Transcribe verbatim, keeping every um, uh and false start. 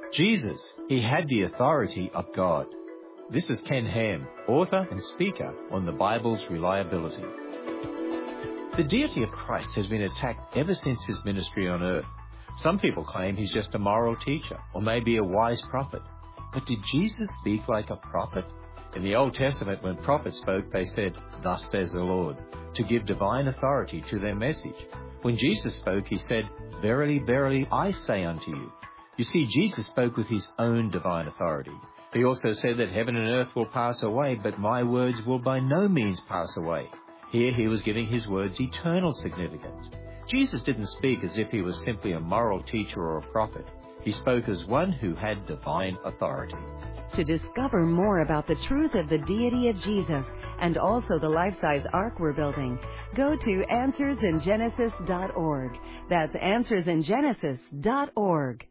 Jesus, he had the authority of God. This is Ken Ham, author and speaker on the Bible's reliability. The deity of Christ has been attacked ever since his ministry on earth. Some people claim he's just a moral teacher or maybe a wise prophet. But did Jesus speak like a prophet? In the Old Testament, when prophets spoke, they said, "Thus says the Lord," to give divine authority to their message. When Jesus spoke, he said, "Verily, verily, I say unto you." You see, Jesus spoke with his own divine authority. He also said that heaven and earth will pass away, but my words will by no means pass away. Here he was giving his words eternal significance. Jesus didn't speak as if he was simply a moral teacher or a prophet. He spoke as one who had divine authority. To discover more about the truth of the deity of Jesus and also the life-size ark we're building, go to answers in genesis dot org. That's answers in genesis dot org.